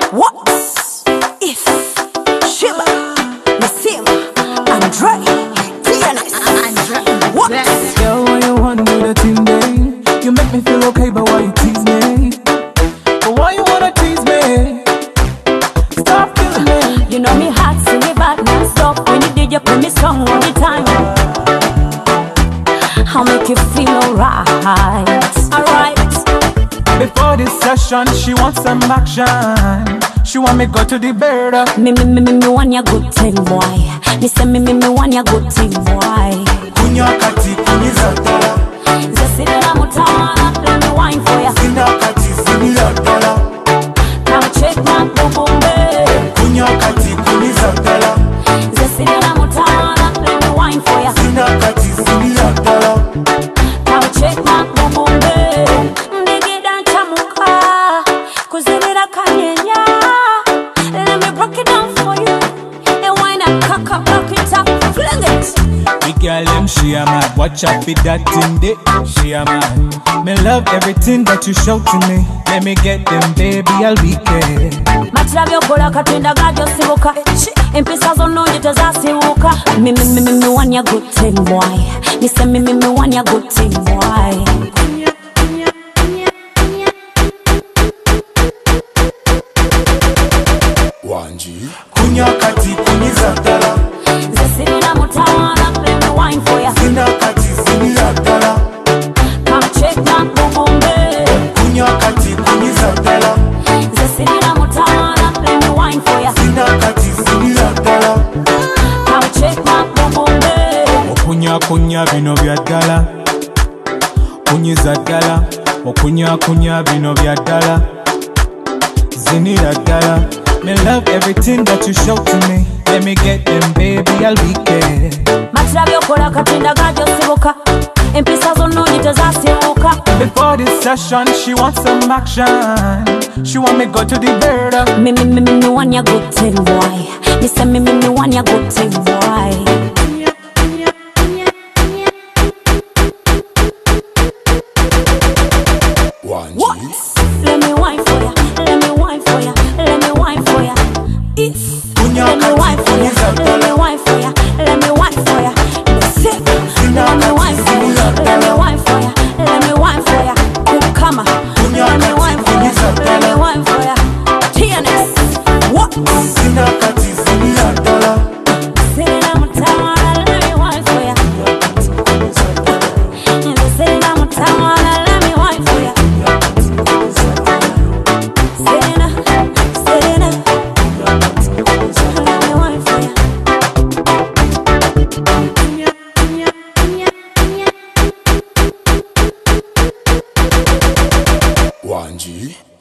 What if Shiba, Nasima, Andre, TNS? What? Girl, why you wanna do that thing, day? You make me feel okay, but why you tease me? But why you wanna tease me? Stop killing me. You know me hot, see me bad, non-stop. When you did, you play me strong all the time. I'll make you feel alright, alright. Before this session, she wants some action. She want me go to the bed. Me want ya good thing, boy. Me say me want ya good thing, boy. Kunya kati kunizatala. Zasirira mutana, let me wine for ya. Zina kati ziniyatala. Now check my boom babe. Kunya kati kunizatala. Zasirira mutana, let me wine for ya. Zina kati ziniyatala. Now check my boom babe. Ndigida chamuka, kuzirira kanyenya. Let me break it down for you. And wine and cock up, rock it up, fling it. The girl them she a mad, watch out with that thing day. She a mad. Me love everything that you show to me. Let me get them, baby, I'll be there. Machira byokola katinda gajo sibuka. Empisa zononje tezasibuka. Me want ya good thing, boy. Me say me want ya good thing, boy. Wanji kunya kati kunizatala. Zasirira mutana, let me wine for ya. Zina kati ziniyatala. Come check my boom babe. Kunya kati kunizatala. Zasirira mutana, let me wine for ya. Zina kati ziniyatala. Come check my boom babe. Okunya bino bya ddala. Kunyiza ddala. Okunya bino bya ddala. Zinira ddala. Me love everything that you show to me. Let me get them, baby, I'll be there. Machira byokola katinda gajo sibuka. Empisa zononje tezasibuka. Before this session, she wants some action. She want me go to the bed. Me want ya good thing, boy. Me say me want ya good thing, boy. What? Let me wine for ya. Let me wine for ya. Let me wine for ya. If let me wine for ya. Let me wine for ya. Let me wine for ya. Let me wine for ya. Let me wine for ya. Let me wine for ya. Come on. Let me wine for ya. Let me wine for ya. TNS. What? Zina kati ziniyatala. Sirira mutana, let me wine for ya. Sirira mutana, let me wine for ya. Sirira, let me wine for ya. Wanji